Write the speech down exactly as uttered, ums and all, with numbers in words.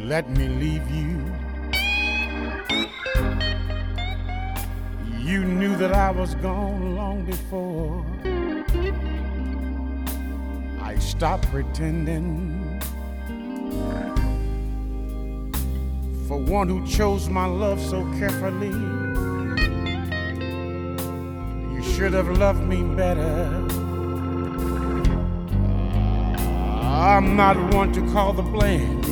let me leave you. You knew that I was gone long before I stopped pretending. For one who chose my love so carefully, you should have loved me better. I'm not one to call the blame,